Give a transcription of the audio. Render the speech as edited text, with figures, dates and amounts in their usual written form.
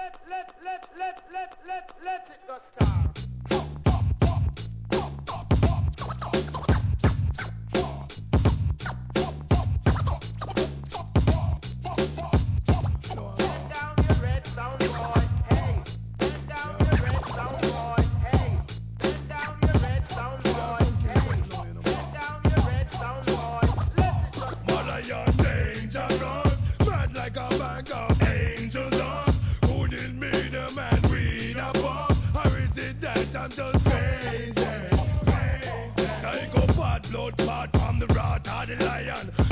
Let it go star. Turn down your red sound boy, hey. Turn down your red sound boy, hey. Turn down your red sound boy, hey. Turn down your red sound boy. Let it go star. Malayan dangerous, mad like a bag of angel dust. Who did me the man read above? Or is it that I'm just crazy? Psychopath, blood clot from the wrath of the lion.